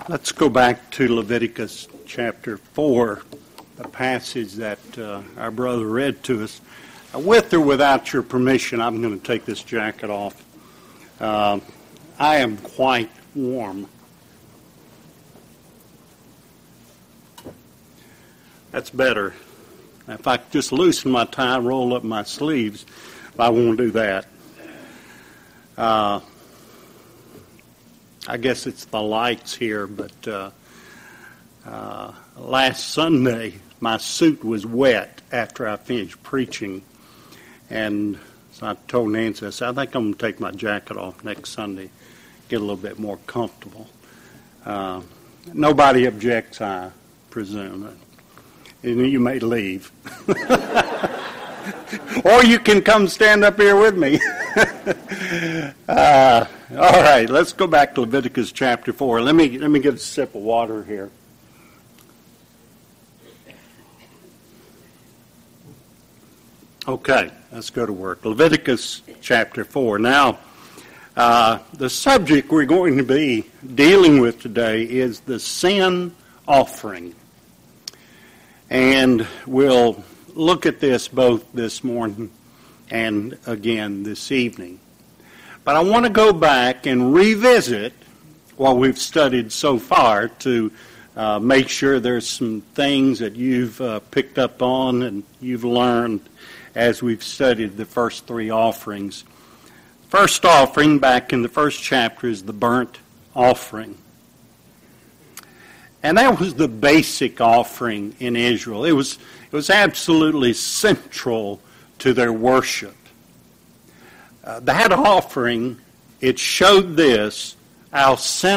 Let's go back to Leviticus chapter 4, the passage that our brother read to us. With or without your permission, I'm going to take this jacket off. I am quite warm. That's better. If I just loosen my tie, roll up my sleeves, I won't do that. I guess it's the lights here, but last Sunday my suit was wet after I finished preaching, and so I told Nancy, I said, I think I'm going to take my jacket off next Sunday, get a little bit more comfortable. Nobody objects, I presume. And you may leave. Or you can come stand up here with me. All right, let's go back to Leviticus chapter 4. Let me get a sip of water here. Okay, let's go to work. Leviticus chapter 4. Now, the subject we're going to be dealing with today is the sin offering. And we'll look at this both this morning and again this evening. But I want to go back and revisit what we've studied so far to make sure there's some things that you've picked up on and you've learned as we've studied the first three offerings. First offering back in the first chapter is the burnt offering. And that was the basic offering in Israel. It was absolutely central to their worship. That offering, it showed this, how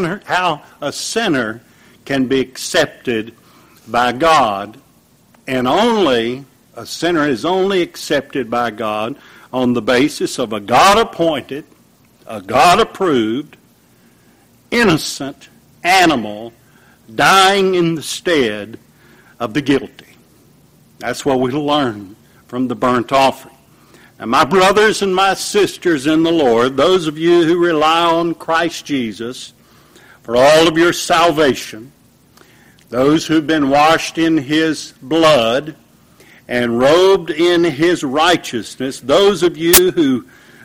a sinner can be accepted by God, and a sinner is only accepted by God on the basis of a God-appointed, a God-approved, innocent animal dying in the stead of the guilty. That's what we learn from the burnt offering. And my brothers and my sisters in the Lord, those of you who rely on Christ Jesus for all of your salvation, those who've been washed in His blood and robed in His righteousness, those of you who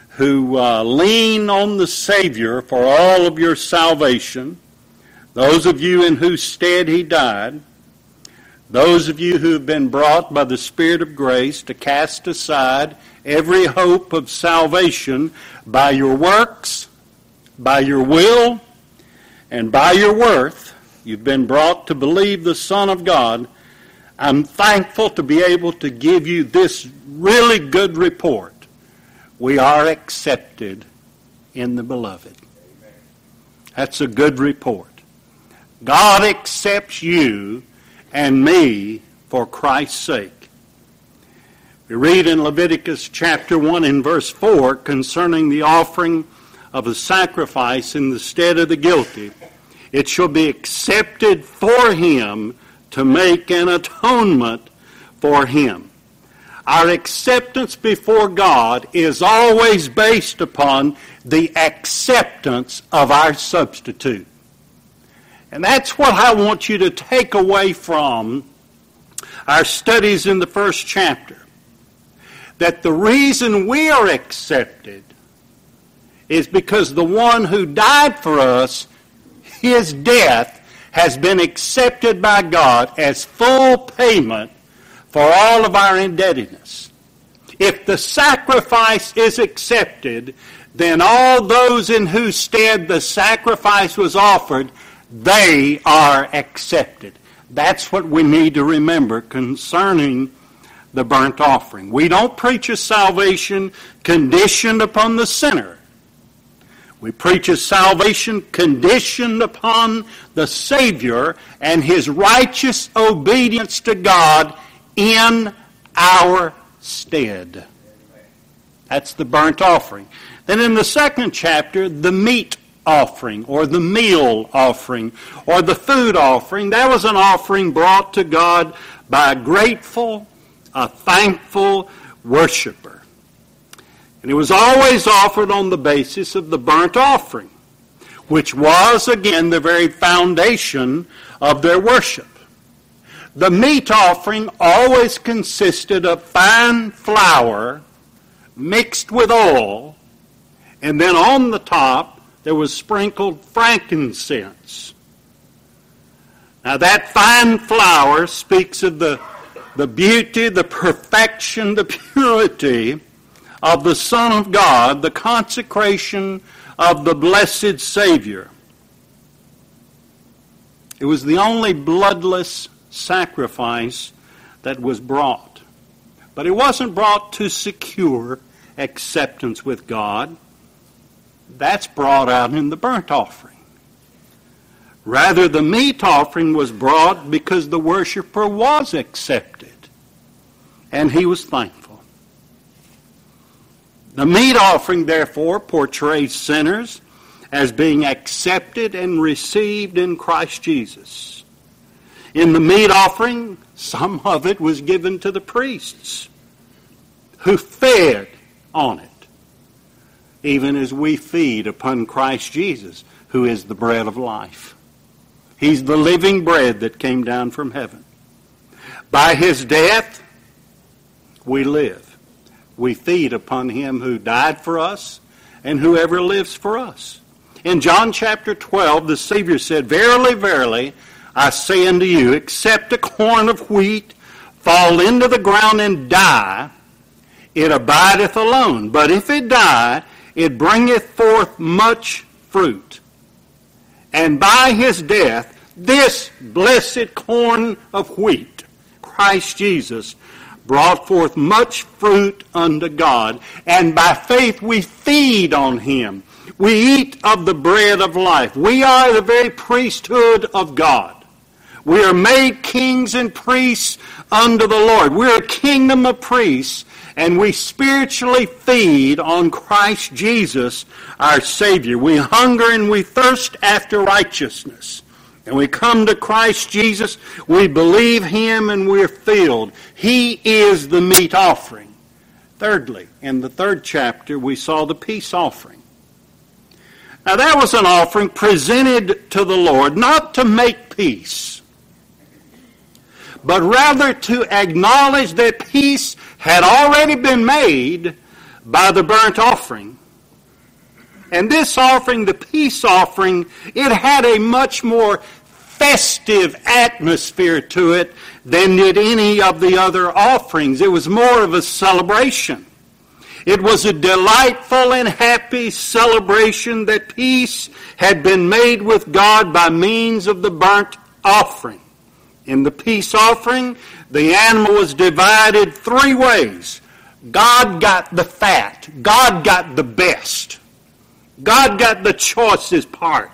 lean on the Savior for all of your salvation, those of you in whose stead He died, those of you who have been brought by the Spirit of grace to cast aside every hope of salvation by your works, by your will, and by your worth, you've been brought to believe the Son of God. I'm thankful to be able to give you this really good report. We are accepted in the Beloved. That's a good report. God accepts you and me for Christ's sake. We read in Leviticus chapter 1 and verse 4 concerning the offering of a sacrifice in the stead of the guilty. It shall be accepted for him to make an atonement for him. Our acceptance before God is always based upon the acceptance of our substitute. And that's what I want you to take away from our studies in the first chapter. That the reason we are accepted is because the one who died for us, his death has been accepted by God as full payment for all of our indebtedness. If the sacrifice is accepted, then all those in whose stead the sacrifice was offered, they are accepted. That's what we need to remember concerning the burnt offering. We don't preach a salvation conditioned upon the sinner. We preach a salvation conditioned upon the Savior and His righteous obedience to God in our stead. That's the burnt offering. Then in the second chapter, the meat offering or the meal offering or the food offering, that was an offering brought to God by a thankful worshiper. And it was always offered on the basis of the burnt offering. which was, again, the very foundation of their worship. The meat offering always consisted of fine flour mixed with oil, and then on the top there was sprinkled frankincense. Now that fine flour speaks of the beauty, the perfection, the purity of the Son of God, the consecration of the blessed Savior. It was the only bloodless sacrifice that was brought. But it wasn't brought to secure acceptance with God. That's brought out in the burnt offering. Rather, the meat offering was brought because the worshiper was accepted, and he was thankful. The meat offering, therefore, portrays sinners as being accepted and received in Christ Jesus. In the meat offering, some of it was given to the priests, who fed on it, even as we feed upon Christ Jesus, who is the bread of life. He's the living bread that came down from heaven. By his death, we live. We feed upon him who died for us and whoever lives for us. In John chapter 12, the Savior said, "Verily, verily, I say unto you, except a corn of wheat fall into the ground and die, it abideth alone. But if it die, it bringeth forth much fruit. And by his death, this blessed corn of wheat, Christ Jesus, brought forth much fruit unto God. And by faith we feed on him. We eat of the bread of life. We are the very priesthood of God. We are made kings and priests unto the Lord. We're a kingdom of priests, and we spiritually feed on Christ Jesus, our Savior. We hunger and we thirst after righteousness. And we come to Christ Jesus, we believe him, and we're filled. He is the meat offering. Thirdly, in the 3rd chapter, we saw the peace offering. Now that was an offering presented to the Lord, not to make peace, but rather to acknowledge that peace had already been made by the burnt offering. And this offering, the peace offering, it had a much more festive atmosphere to it than did any of the other offerings. It was more of a celebration. It was a delightful and happy celebration that peace had been made with God by means of the burnt offering. In the peace offering, the animal was divided 3 ways. God got the fat. God got the best. God got the choicest part.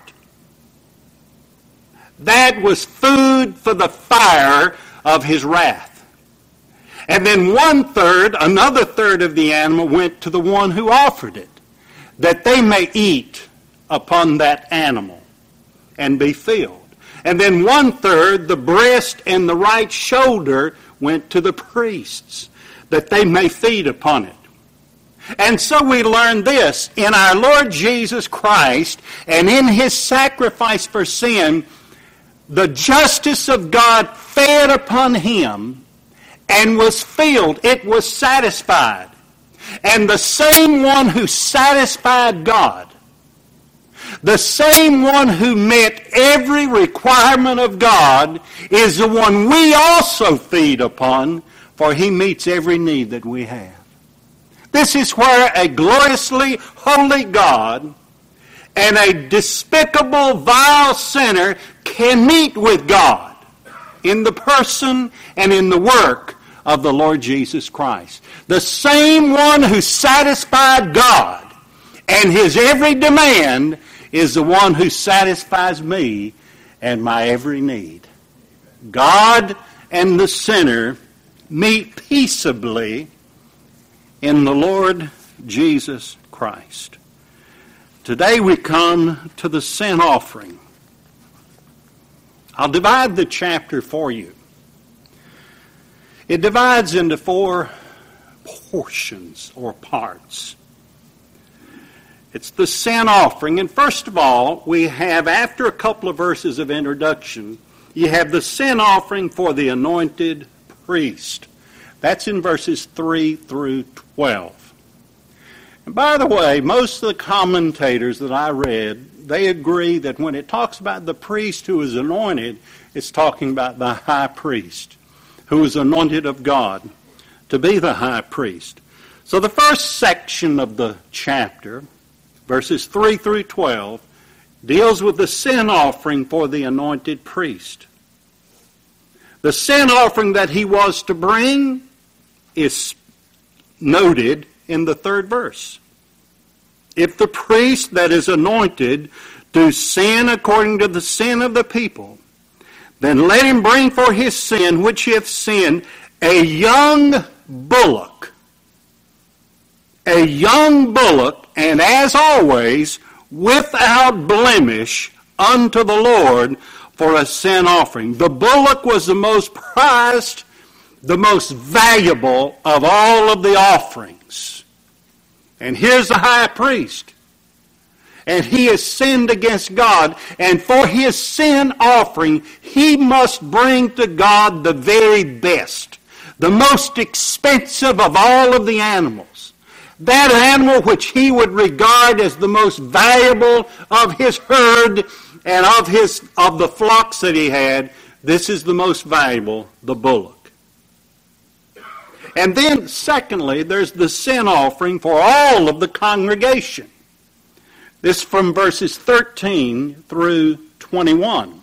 That was food for the fire of his wrath. And then 1/3, another third of the animal went to the one who offered it, that they may eat upon that animal and be filled. And then 1/3, the breast and the right shoulder, went to the priests, that they may feed upon it. And so we learn this, in our Lord Jesus Christ and in his sacrifice for sin, the justice of God fed upon him and was filled. It was satisfied. And the same one who satisfied God, the same one who met every requirement of God, is the one we also feed upon, for he meets every need that we have. This is where a gloriously holy God and a despicable, vile sinner can meet with God in the person and in the work of the Lord Jesus Christ. The same one who satisfied God and his every demand is the one who satisfies me and my every need. God and the sinner meet peaceably in the Lord Jesus Christ. Today we come to the sin offering. I'll divide the chapter for you. It divides into 4 portions or parts. It's the sin offering. And first of all, we have, after a couple of verses of introduction, you have the sin offering for the anointed priest. That's in verses 3 through 12. And by the way, most of the commentators that I read, they agree that when it talks about the priest who is anointed, it's talking about the high priest who is anointed of God to be the high priest. So the first section of the chapter, verses 3 through 12, deals with the sin offering for the anointed priest. The sin offering that he was to bring is noted in the third verse. If the priest that is anointed do sin according to the sin of the people, then let him bring for his sin which he hath sinned a young bullock. A young bullock, and as always, without blemish unto the Lord for a sin offering. The bullock was the most prized, the most valuable of all of the offerings. And here's the high priest. And he has sinned against God. And for his sin offering, he must bring to God the very best, the most expensive of all of the animals. That animal which he would regard as the most valuable of his herd and of the flocks that he had, this is the most valuable, the bullock. And then, secondly, there's the sin offering for all of the congregation. This from verses 13 through 21.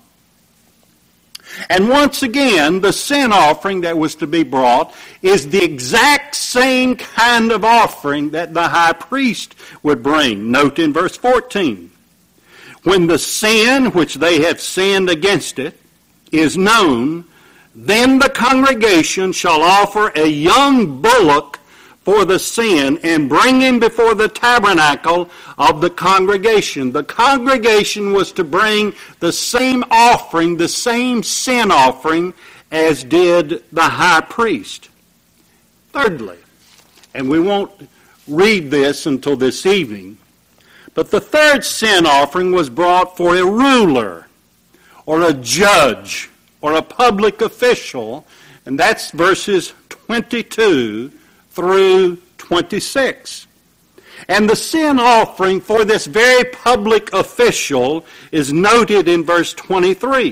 And once again, the sin offering that was to be brought is the exact same kind of offering that the high priest would bring. Note in verse 14. When the sin which they have sinned against it is known, then the congregation shall offer a young bullock for the sin and bring him before the tabernacle of the congregation. The congregation was to bring the same offering, the same sin offering, as did the high priest. Thirdly, and we won't read this until this evening, but the third sin offering was brought for a ruler or a judge or a public official, and that's verses 22 through 26. And the sin offering for this very public official is noted in verse 23.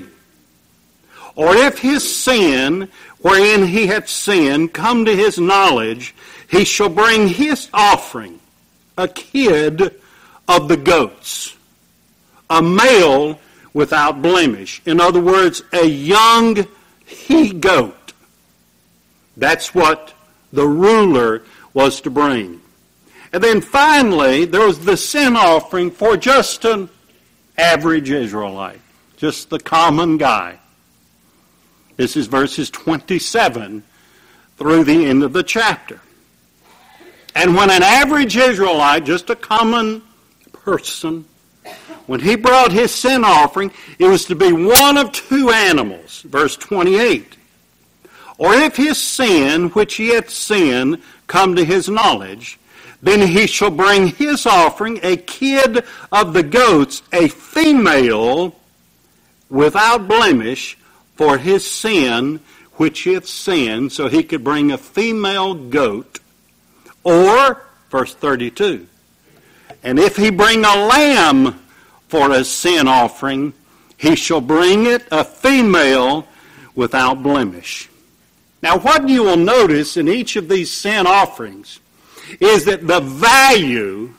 Or if his sin, wherein he hath sinned, come to his knowledge, he shall bring his offering, a kid of the goats, a male without blemish. In other words, a young he-goat. That's what the ruler was to bring. And then finally, there was the sin offering for just an average Israelite, just the common guy. This is verses 27 through the end of the chapter. And when an average Israelite, just a common person, when he brought his sin offering, it was to be one of two animals, verse 28. Or if his sin, which he hath sinned, come to his knowledge, then he shall bring his offering, a kid of the goats, a female without blemish, for his sin, which he hath sinned. So he could bring a female goat. Or, verse 32, and if he bring a lamb for a sin offering, he shall bring it a female without blemish. Now, what you will notice in each of these sin offerings is that the value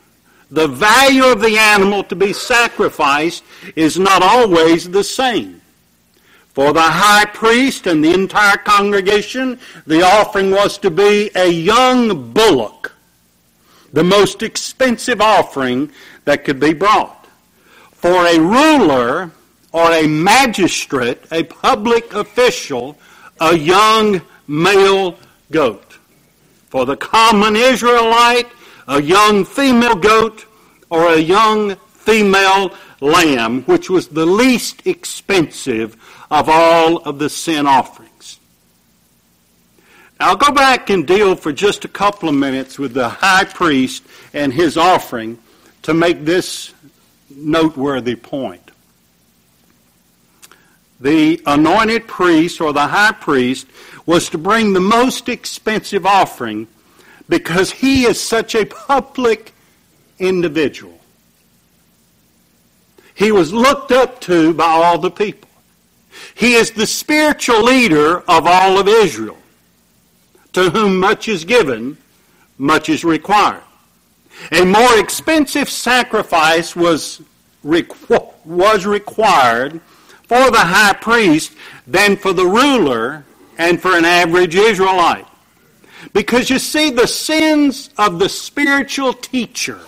of the animal to be sacrificed is not always the same. For the high priest and the entire congregation, the offering was to be a young bullock, the most expensive offering that could be brought. For a ruler or a magistrate, a public official, a young male goat. For the common Israelite, a young female goat or a young female lamb, which was the least expensive of all of the sin offerings. Now I'll go back and deal for just a couple of minutes with the high priest and his offering to make this noteworthy point. The anointed priest, or the high priest, was to bring the most expensive offering because he is such a public individual. He was looked up to by all the people. He is the spiritual leader of all of Israel. To whom much is given, much is required. A more expensive sacrifice was required for the high priest than for the ruler and for an average Israelite. Because you see, the sins of the spiritual teacher,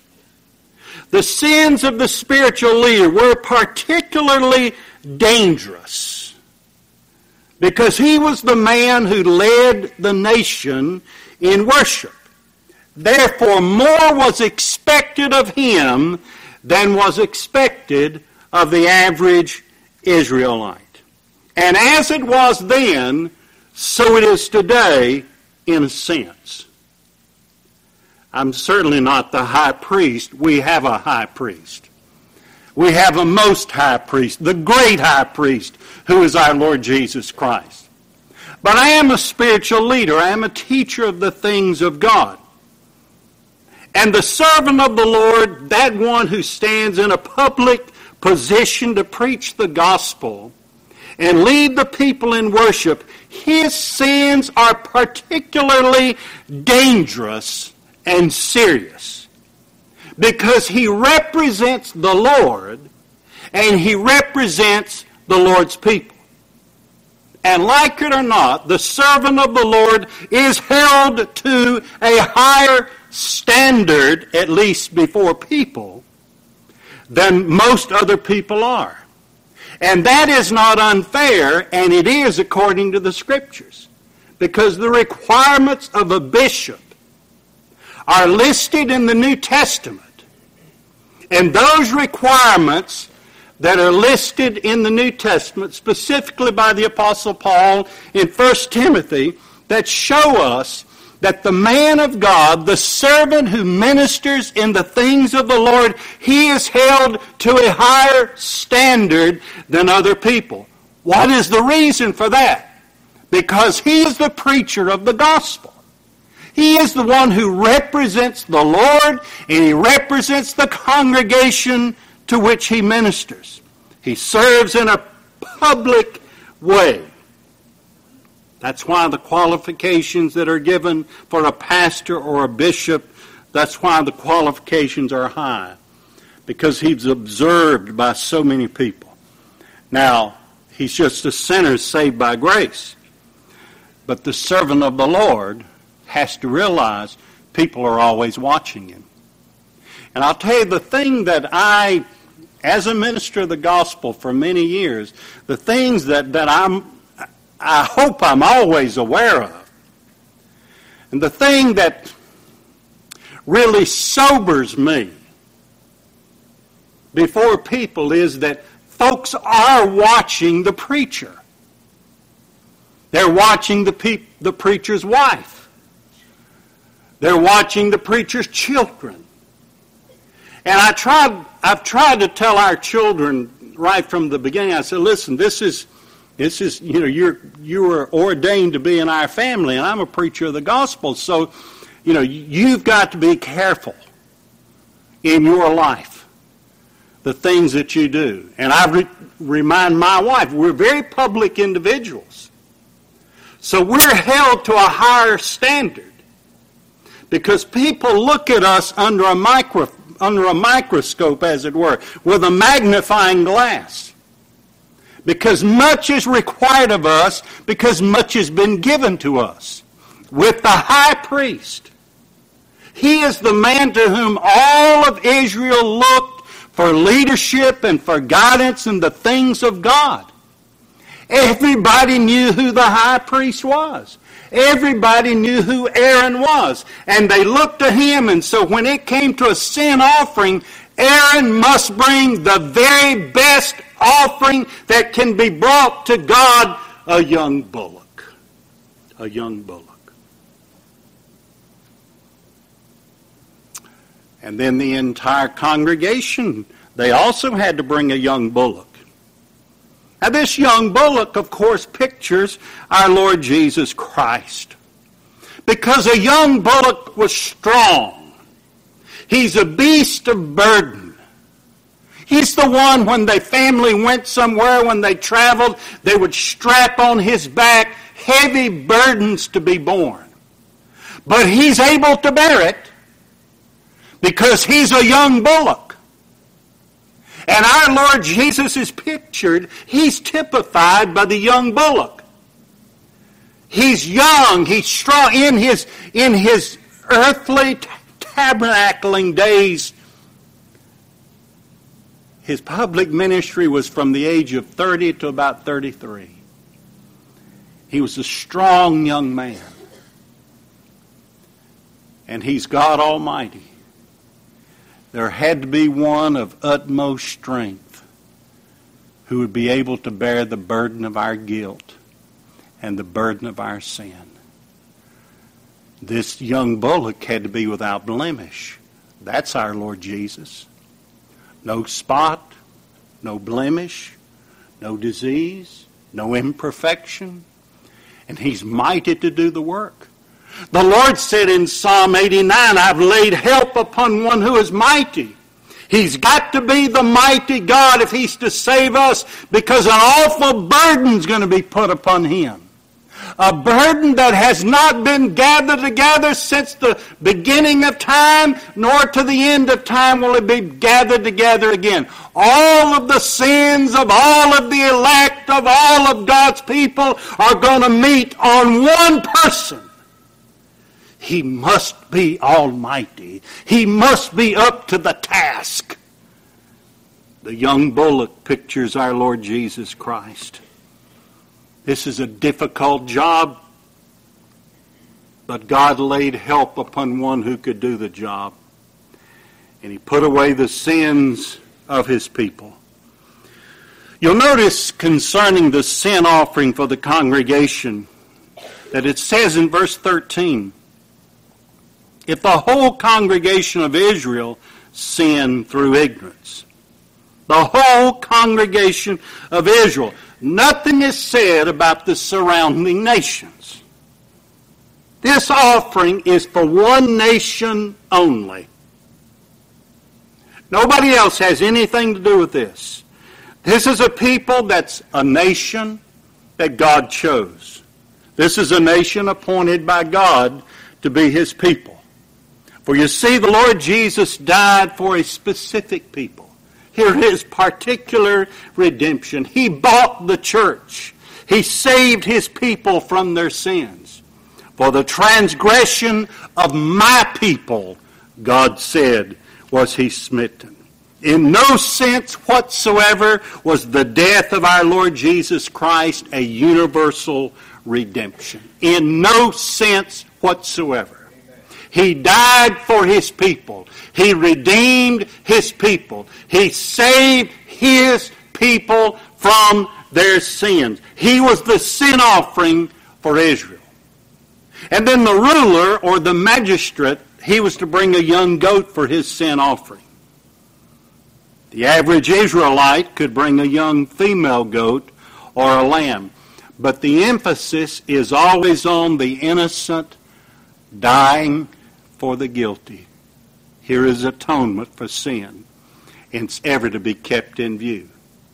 the sins of the spiritual leader were particularly dangerous because he was the man who led the nation in worship. Therefore, more was expected of him than was expected of the average Israelite. And as it was then, so it is today in a sense. I'm certainly not the high priest. We have a high priest. We have a most high priest, the great high priest, who is our Lord Jesus Christ. But I am a spiritual leader. I am a teacher of the things of God. And the servant of the Lord, that one who stands in a public position to preach the gospel and lead the people in worship, his sins are particularly dangerous and serious because he represents the Lord and he represents the Lord's people. And like it or not, the servant of the Lord is held to a higher standard, at least before people, than most other people are. And that is not unfair, and it is according to the Scriptures. Because the requirements of a bishop are listed in the New Testament. And those requirements that are listed in the New Testament, specifically by the Apostle Paul in 1 Timothy, that show us that the man of God, the servant who ministers in the things of the Lord, he is held to a higher standard than other people. What is the reason for that? Because he is the preacher of the gospel. He is the one who represents the Lord, and he represents the congregation to which he ministers. He serves in a public way. That's why the qualifications that are given for a pastor or a bishop, that's why the qualifications are high. Because he's observed by so many people. Now, he's just a sinner saved by grace. But the servant of the Lord has to realize people are always watching him. And I'll tell you, the thing that I, as a minister of the gospel for many years, the things that I hope I'm always aware of, and the thing that really sobers me before people is that folks are watching the preacher. They're watching the preacher's wife. They're watching the preacher's children. And I've tried to tell our children right from the beginning. I said, listen, this is you were ordained to be in our family, and I'm a preacher of the gospel. So, you've got to be careful in your life, the things that you do. And I remind my wife, we're very public individuals. So we're held to a higher standard because people look at us under a microscope, as it were, with a magnifying glass. Because much is required of us, because much has been given to us. With the high priest, he is the man to whom all of Israel looked for leadership and for guidance in the things of God. Everybody knew who the high priest was. Everybody knew who Aaron was. And they looked to him, and so when it came to a sin offering, Aaron must bring the very best offering that can be brought to God, a young bullock. A young bullock. And then the entire congregation, they also had to bring a young bullock. Now this young bullock, of course, pictures our Lord Jesus Christ. Because a young bullock was strong. He's a beast of burden. He's the one, when their family went somewhere, when they traveled, they would strap on his back heavy burdens to be borne. But he's able to bear it because he's a young bullock. And our Lord Jesus is pictured, he's typified by the young bullock. He's young, he's strong. In his earthly tabernacling days, his public ministry was from the age of 30 to about 33. He was a strong young man. And he's God Almighty. There had to be one of utmost strength who would be able to bear the burden of our guilt and the burden of our sin. This young bullock had to be without blemish. That's our Lord Jesus. No spot, no blemish, no disease, no imperfection. And he's mighty to do the work. The Lord said in Psalm 89, I've laid help upon one who is mighty. He's got to be the mighty God if he's to save us, because an awful burden's going to be put upon him. A burden that has not been gathered together since the beginning of time, nor to the end of time will it be gathered together again. All of the sins of all of the elect, of all of God's people, are going to meet on one person. He must be almighty. He must be up to the task. The young bullock pictures our Lord Jesus Christ. This is a difficult job, but God laid help upon one who could do the job. And he put away the sins of his people. You'll notice concerning the sin offering for the congregation that it says in verse 13, if the whole congregation of Israel sinned through ignorance, the whole congregation of Israel, nothing is said about the surrounding nations. This offering is for one nation only. Nobody else has anything to do with this. This is a people that's a nation that God chose. This is a nation appointed by God to be his people. For you see, the Lord Jesus died for a specific people. Here is particular redemption. He bought the church. He saved his people from their sins. For the transgression of my people, God said, was he smitten. In no sense whatsoever was the death of our Lord Jesus Christ a universal redemption. In no sense whatsoever. He died for his people. He redeemed his people. He saved his people from their sins. He was the sin offering for Israel. And then the ruler or the magistrate, he was to bring a young goat for his sin offering. The average Israelite could bring a young female goat or a lamb. But the emphasis is always on the innocent dying for the guilty. Here is atonement for sin, and it's ever to be kept in view.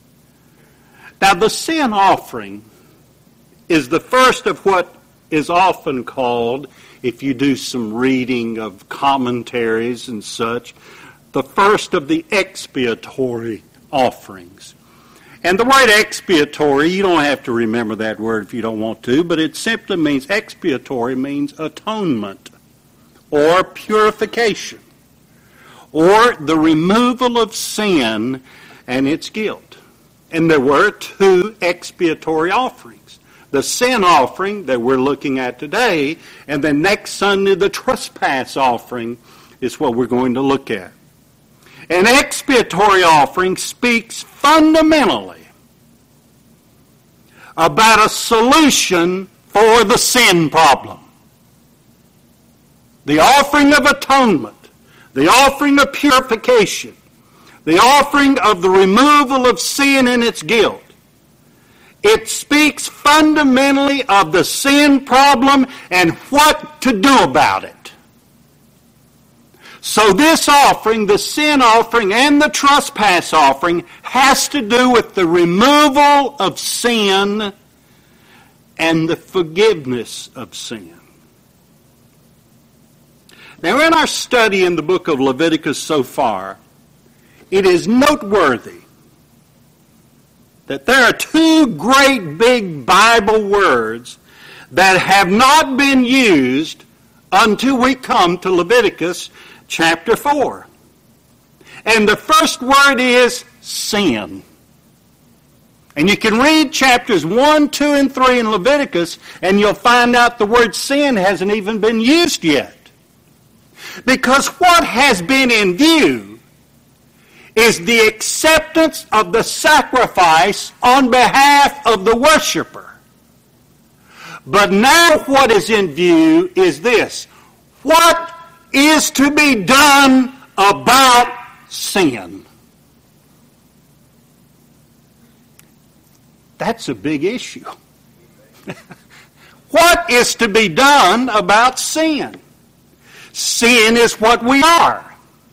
Now the sin offering is the first of what is often called, if you do some reading of commentaries and such, the first of the expiatory offerings. And the word expiatory, you don't have to remember that word if you don't want to, but it simply means, expiatory means atonement, or purification, or the removal of sin and its guilt. And there were two expiatory offerings. The sin offering that we're looking at today, and then next Sunday the trespass offering is what we're going to look at. An expiatory offering speaks fundamentally about a solution for the sin problem. The offering of atonement, the offering of purification, the offering of the removal of sin and its guilt. It speaks fundamentally of the sin problem and what to do about it. So this offering, the sin offering and the trespass offering, has to do with the removal of sin and the forgiveness of sin. Now, in our study in the book of Leviticus so far, it is noteworthy that there are two great big Bible words that have not been used until we come to Leviticus chapter 4. And the first word is sin. And you can read chapters 1, 2, and 3 in Leviticus, and you'll find out the word sin hasn't even been used yet. Because what has been in view is the acceptance of the sacrifice on behalf of the worshiper. But now what is in view is this. What is to be done about sin? That's a big issue. What is to be done about sin? Sin is what we are.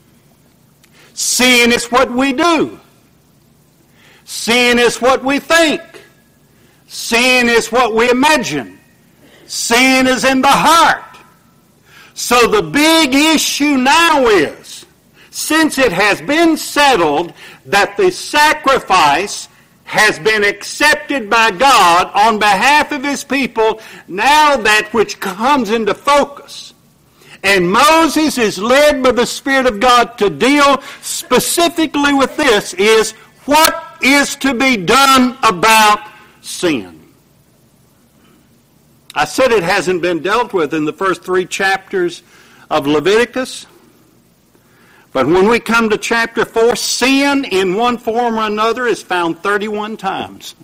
Sin is what we do. Sin is what we think. Sin is what we imagine. Sin is in the heart. So the big issue now is, since it has been settled that the sacrifice has been accepted by God on behalf of His people, now that which comes into focus. And Moses is led by the Spirit of God to deal specifically with this is what is to be done about sin. I said it hasn't been dealt with in the first 3 chapters of Leviticus. But when we come to chapter 4, sin in one form or another is found 31 times.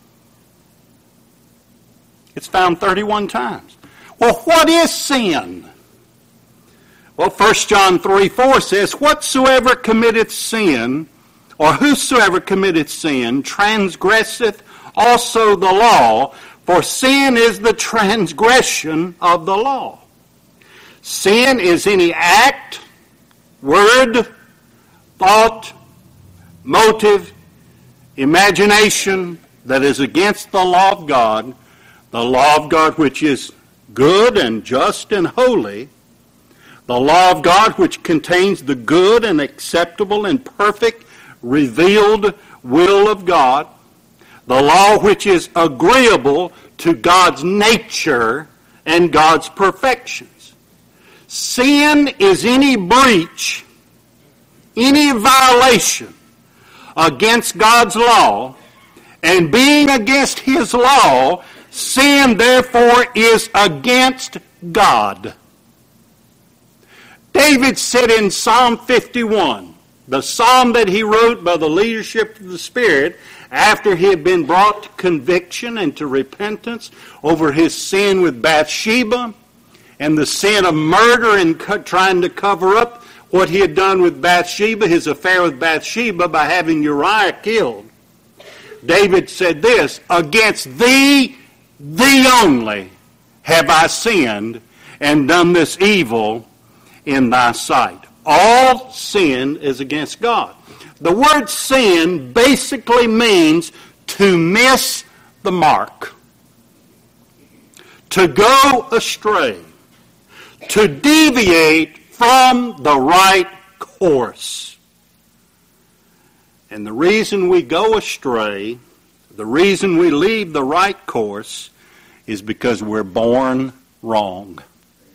It's found 31 times. Well, what is sin? Well, 1 John 3:4 says, whatsoever committeth sin, or whosoever committeth sin, transgresseth also the law, for sin is the transgression of the law. Sin is any act, word, thought, motive, imagination that is against the law of God which is good and just and holy, the law of God which contains the good and acceptable and perfect revealed will of God, the law which is agreeable to God's nature and God's perfections. Sin is any breach, any violation against God's law, and being against His law, sin therefore is against God. David said in Psalm 51, the psalm that he wrote by the leadership of the Spirit after he had been brought to conviction and to repentance over his sin with Bathsheba and the sin of murder and trying to cover up what he had done with Bathsheba, his affair with Bathsheba by having Uriah killed. David said this, against thee, thee only, have I sinned and done this evil in thy sight. All sin is against God. The word sin basically means to miss the mark, to go astray, to deviate from the right course. And the reason we go astray, the reason we leave the right course, is because we're born wrong.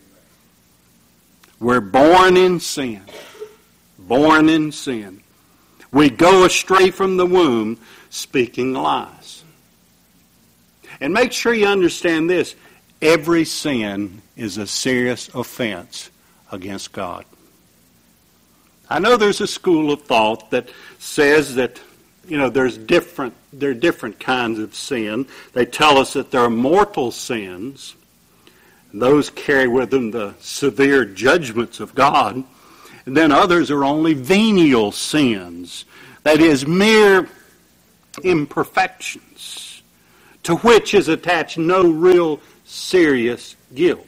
We're born in sin. Born in sin. We go astray from the womb speaking lies. And make sure you understand this. Every sin is a serious offense against God. I know there's a school of thought that says that, there are different kinds of sin. They tell us that there are mortal sins. Those carry with them the severe judgments of God. And then others are only venial sins. That is, mere imperfections, to which is attached no real serious guilt.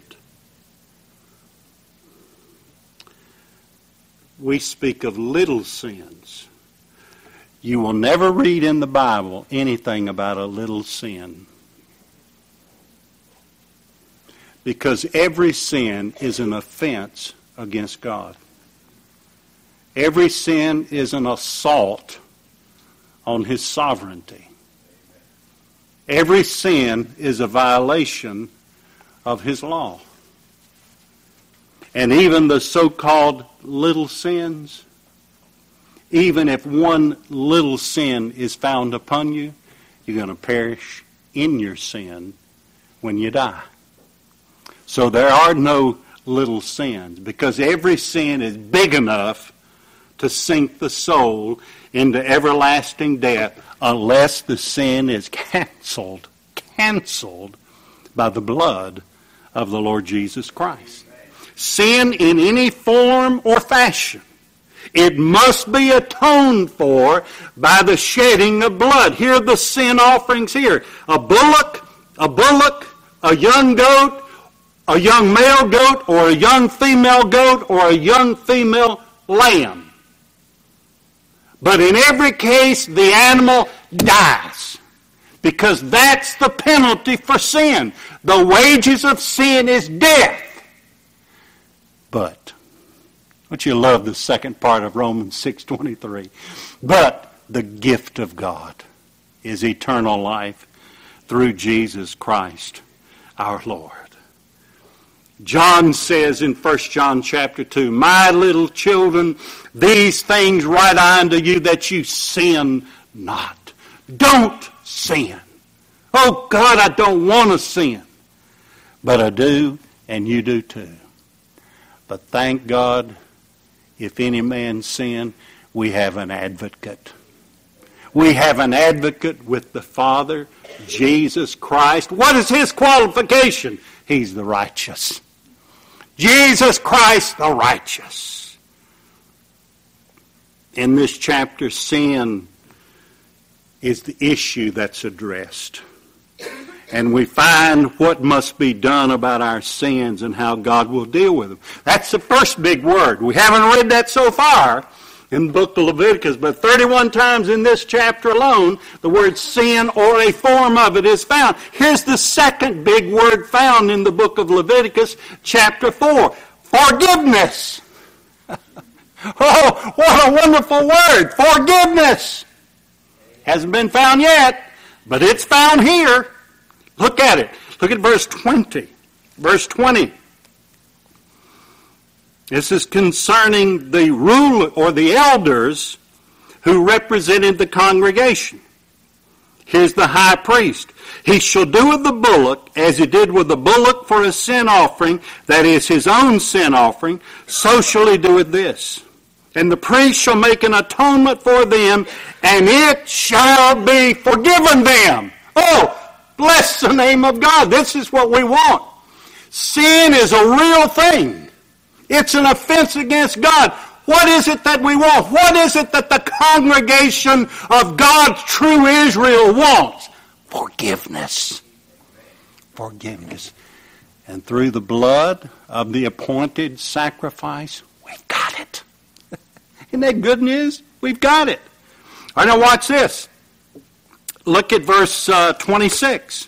We speak of little sins. You will never read in the Bible anything about a little sin. Because every sin is an offense against God. Every sin is an assault on His sovereignty. Every sin is a violation of His law. And even the so-called little sins, even if one little sin is found upon you, you're going to perish in your sin when you die. So there are no little sins, because every sin is big enough to sink the soul into everlasting death unless the sin is canceled by the blood of the Lord Jesus Christ. Sin in any form or fashion, it must be atoned for by the shedding of blood. Here are the sin offerings here. A bullock, a young goat, a young male goat, or a young female goat, or a young female lamb. But in every case, the animal dies. Because that's the penalty for sin. The wages of sin is death. But, don't you love the second part of Romans 6:23? But the gift of God is eternal life through Jesus Christ our Lord. John says in 1 John chapter 2, my little children, these things write I unto you that you sin not. Don't sin. Oh God, I don't want to sin. But I do, and you do too. But thank God, if any man sin, we have an advocate. We have an advocate with the Father, Jesus Christ. What is His qualification? He's the righteous. Jesus Christ the righteous. In this chapter, sin is the issue that's addressed. And we find what must be done about our sins and how God will deal with them. That's the first big word. We haven't read that so far in the book of Leviticus, but 31 times in this chapter alone, the word sin or a form of it is found. Here's the second big word found in the book of Leviticus, chapter 4. Forgiveness. Oh, what a wonderful word. Forgiveness. Hasn't been found yet, but it's found here. Look at it. Look at verse 20. Verse 20. This is concerning the ruler or the elders who represented the congregation. Here's the high priest. He shall do with the bullock as he did with the bullock for a sin offering, that is his own sin offering, so shall he do with this. And the priest shall make an atonement for them, and it shall be forgiven them. Oh, bless the name of God. This is what we want. Sin is a real thing. It's an offense against God. What is it that we want? What is it that the congregation of God's true Israel wants? Forgiveness. Forgiveness. And through the blood of the appointed sacrifice, we've got it. Isn't that good news? We've got it. All right, now watch this. Look at verse 26.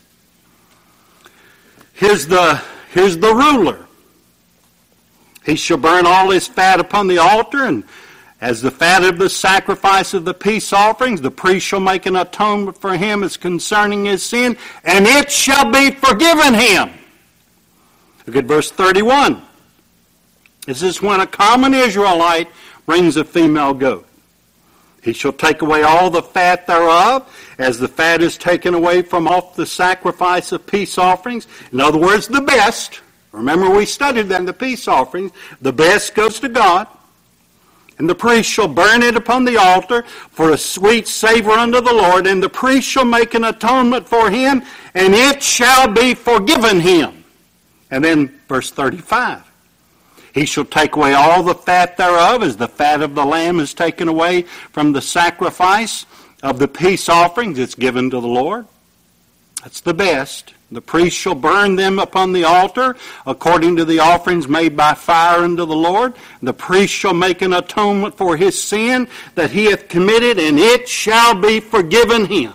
Here's the ruler. He shall burn all his fat upon the altar, and as the fat of the sacrifice of the peace offerings, the priest shall make an atonement for him as concerning his sin, and it shall be forgiven him. Look at verse 31. This is when a common Israelite brings a female goat. He shall take away all the fat thereof, as the fat is taken away from off the sacrifice of peace offerings. In other words, the best. Remember, we studied that in the peace offerings. The best goes to God. And the priest shall burn it upon the altar for a sweet savor unto the Lord. And the priest shall make an atonement for him, and it shall be forgiven him. And then verse 35. He shall take away all the fat thereof, as the fat of the lamb is taken away from the sacrifice of the peace offerings that's given to the Lord. That's the best. The priest shall burn them upon the altar according to the offerings made by fire unto the Lord. The priest shall make an atonement for his sin that he hath committed, and it shall be forgiven him.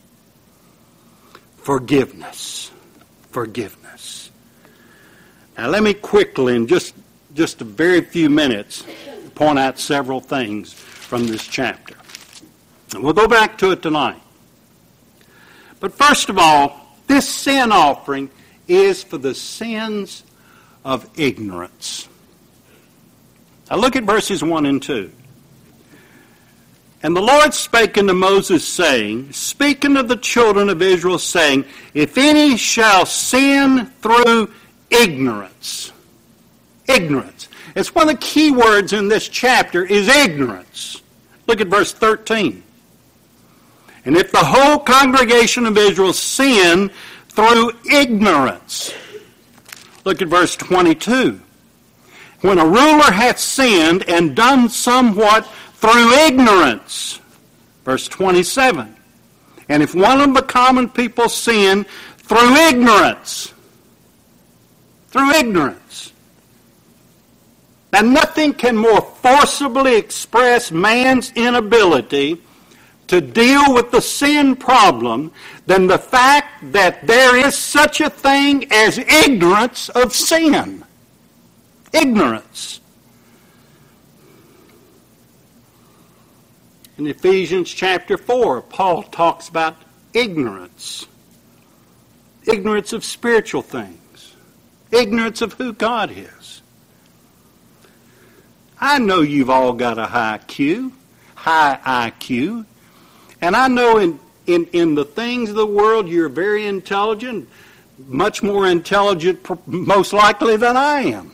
Forgiveness. Forgiveness. Now let me quickly, in just a very few minutes, point out several things from this chapter. And we'll go back to it tonight. But first of all, this sin offering is for the sins of ignorance. Now look at verses 1 and 2. And the Lord spake unto Moses, saying, speaking of the children of Israel, saying, if any shall sin through ignorance. Ignorance. It's one of the key words in this chapter is ignorance. Look at verse 13. And if the whole congregation of Israel sin through ignorance. Look at verse 22. When a ruler hath sinned and done somewhat through ignorance. Verse 27. And if one of the common people sin through ignorance. Through ignorance. Now nothing can more forcibly express man's inability to deal with the sin problem than the fact that there is such a thing as ignorance of sin. Ignorance. In Ephesians chapter 4, Paul talks about ignorance. Ignorance of spiritual things. Ignorance of who God is. I know you've all got a high IQ. And I know in the things of the world you're very intelligent, much more intelligent most likely than I am.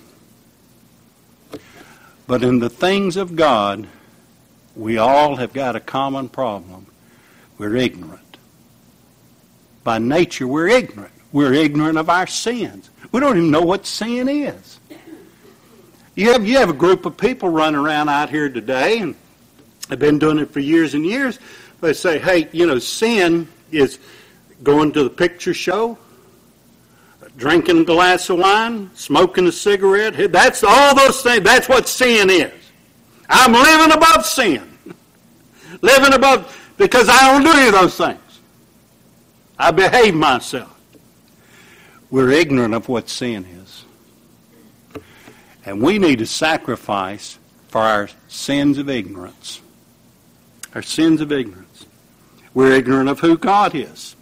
But in the things of God, we all have got a common problem. We're ignorant. By nature, we're ignorant. We're ignorant of our sins. We don't even know what sin is. You have a group of people running around out here today, and they've been doing it for years and years. They say, hey, sin is going to the picture show, drinking a glass of wine, smoking a cigarette. That's all those things. That's what sin is. I'm living above sin. Living above, because I don't do any of those things. I behave myself. We're ignorant of what sin is. And we need to sacrifice for our sins of ignorance. Our sins of ignorance. We're ignorant of who God is.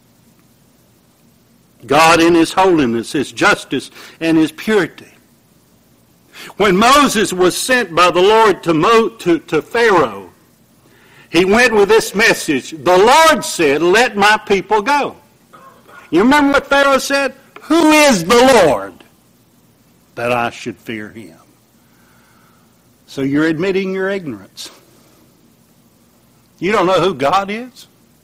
God in His holiness, His justice, and His purity. When Moses was sent by the Lord to Pharaoh, he went with this message. The Lord said, let my people go. You remember what Pharaoh said? Who is the Lord that I should fear Him? So you're admitting your ignorance. You don't know who God is?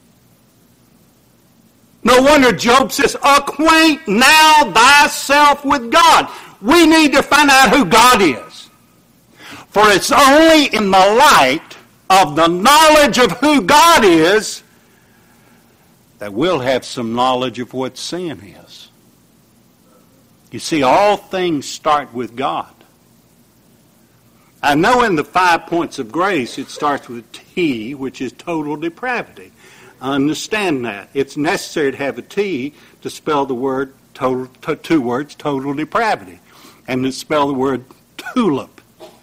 No wonder Job says, acquaint now thyself with God. We need to find out who God is. For it's only in the light of the knowledge of who God is that we'll have some knowledge of what sin is. You see, all things start with God. I know in the 5 points of grace it starts with T, which is total depravity. I understand that. It's necessary to have a T to spell the word total, two words, total depravity, and to spell the word tulip.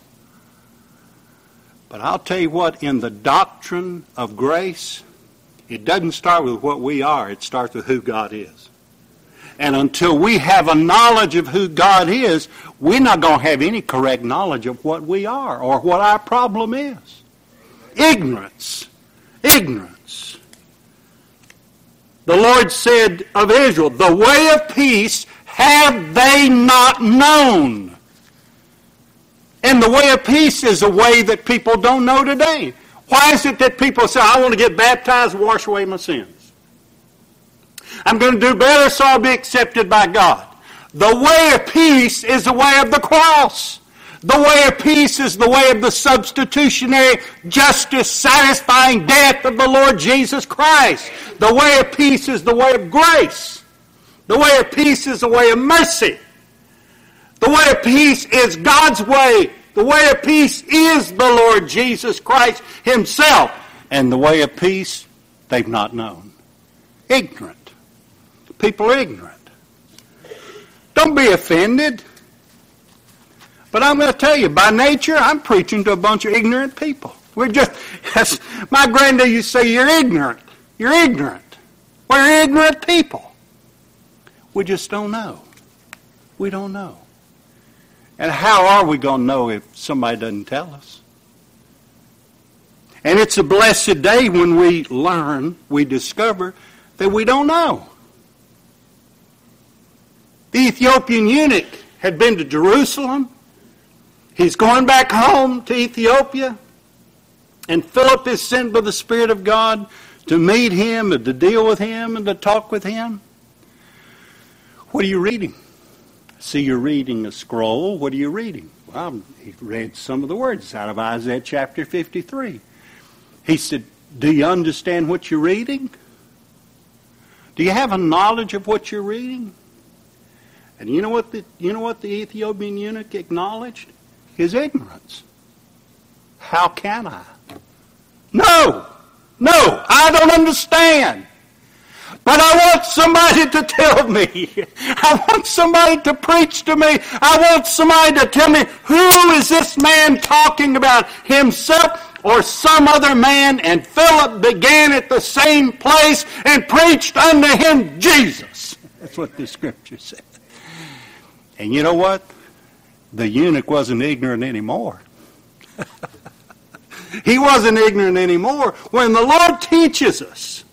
But I'll tell you what, in the doctrine of grace, it doesn't start with what we are. It starts with who God is. And until we have a knowledge of who God is, we're not going to have any correct knowledge of what we are or what our problem is. Ignorance. Ignorance. The Lord said of Israel, the way of peace have they not known. And the way of peace is a way that people don't know today. Why is it that people say, I want to get baptized and wash away my sins? I'm going to do better so I'll be accepted by God. The way of peace is the way of the cross. The way of peace is the way of the substitutionary justice, satisfying death of the Lord Jesus Christ. The way of peace is the way of grace. The way of peace is the way of mercy. The way of peace is God's way. The way of peace is the Lord Jesus Christ himself. And the way of peace, they've not known. Ignorant. People are ignorant. Don't be offended. But I'm going to tell you, by nature, I'm preaching to a bunch of ignorant people. My granddad used to say, you're ignorant. You're ignorant. We're ignorant people. We just don't know. We don't know. And how are we going to know if somebody doesn't tell us? And it's a blessed day when we learn, we discover that we don't know. The Ethiopian eunuch had been to Jerusalem. He's going back home to Ethiopia. And Philip is sent by the Spirit of God to meet him and to deal with him and to talk with him. What are you reading? See, you're reading a scroll. What are you reading? Well, he read some of the words out of Isaiah chapter 53. He said, do you understand what you're reading? Do you have a knowledge of what you're reading? And you know what the Ethiopian eunuch acknowledged? His ignorance. How can I? No, I don't understand. But I want somebody to tell me. I want somebody to preach to me. I want somebody to tell me, who is this man talking about, himself or some other man? And Philip began at the same place and preached unto him Jesus. That's what the scripture said. And you know what? The eunuch wasn't ignorant anymore. He wasn't ignorant anymore. When the Lord teaches us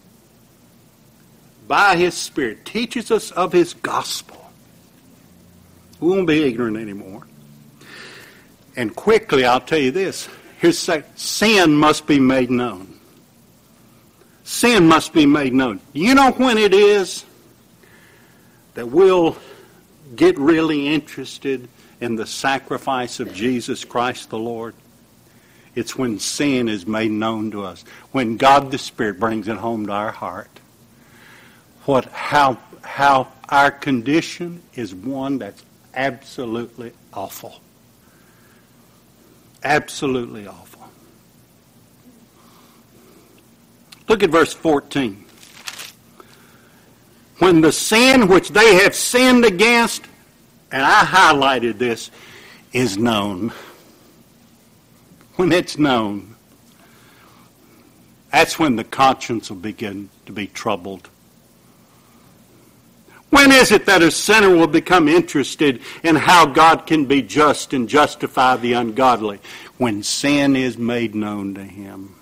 by His Spirit, teaches us of His gospel, we won't be ignorant anymore. And quickly, I'll tell you this. Here's sin must be made known. Sin must be made known. You know when it is that we'll get really interested in the sacrifice of Jesus Christ the Lord? It's when sin is made known to us. When God the Spirit brings it home to our heart. How our condition is one that's absolutely awful. Absolutely awful. Look at verse 14. When the sin which they have sinned against, and I highlighted this, is known. When it's known, that's when the conscience will begin to be troubled. When is it that a sinner will become interested in how God can be just and justify the ungodly? When sin is made known to him.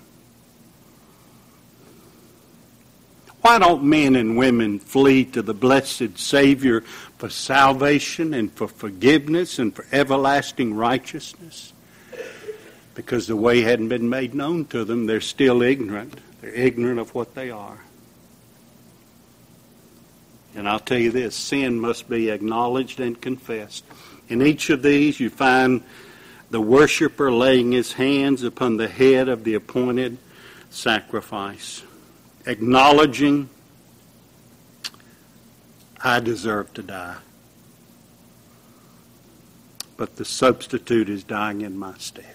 Why don't men and women flee to the blessed Savior for salvation and for forgiveness and for everlasting righteousness? Because the way hadn't been made known to them. They're still ignorant. They're ignorant of what they are. And I'll tell you this, sin must be acknowledged and confessed. In each of these you find the worshiper laying his hands upon the head of the appointed sacrifice, acknowledging, I deserve to die. But the substitute is dying in my stead.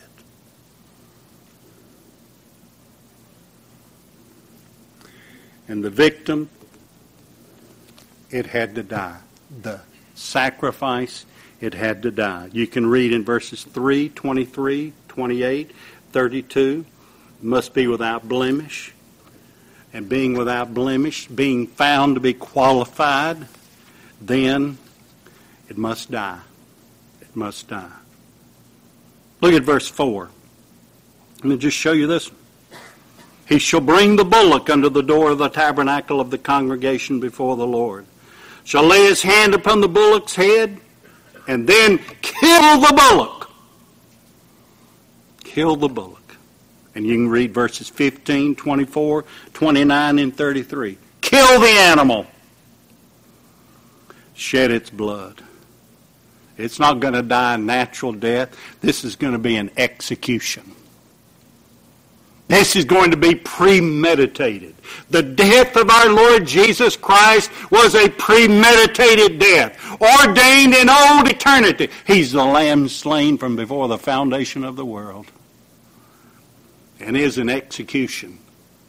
And the victim, it had to die. The sacrifice, it had to die. You can read in verses 3, 23, 28, 32. It must be without blemish. And being without blemish, being found to be qualified, then it must die. It must die. Look at verse 4. Let me just show you this one. He shall bring the bullock unto the door of the tabernacle of the congregation before the Lord. Shall lay his hand upon the bullock's head, and then kill the bullock. Kill the bullock. And you can read verses 15, 24, 29, and 33. Kill the animal. shed its blood. It's not going to die a natural death. This is going to be an execution. This is going to be premeditated. The death of our Lord Jesus Christ was a premeditated death, ordained in old eternity. He's the Lamb slain from before the foundation of the world, and is an execution.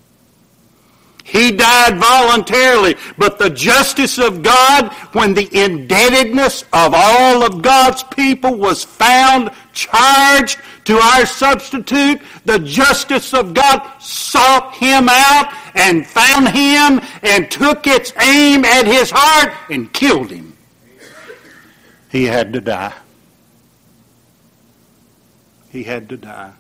He died voluntarily, but the justice of God, when the indebtedness of all of God's people was found, charged to our substitute, the justice of God sought him out and found him and took its aim at his heart and killed him. He had to die. He had to die.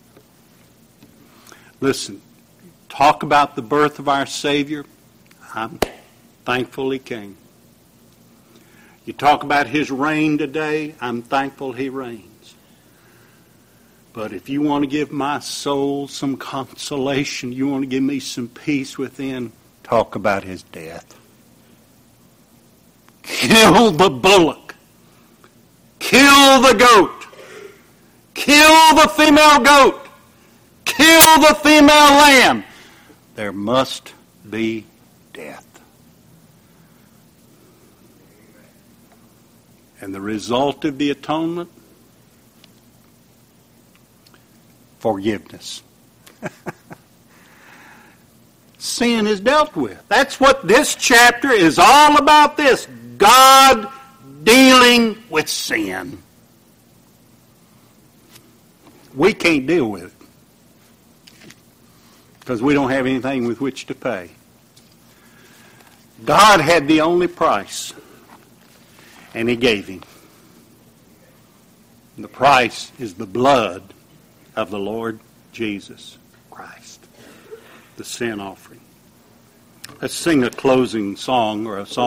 Listen. Talk about the birth of our Savior. I'm thankful He came. You talk about His reign today. I'm thankful He reigns. But if you want to give my soul some consolation, you want to give me some peace within, talk about His death. Kill the bullock. Kill the goat. Kill the female goat. Kill the female lamb. There must be death. And the result of the atonement? Forgiveness. Sin is dealt with. That's what this chapter is all about. This God dealing with sin. We can't deal with it because we don't have anything with which to pay. God had the only price, and He gave Him. And the price is the blood of the Lord Jesus Christ, the sin offering. Let's sing a closing song, or a song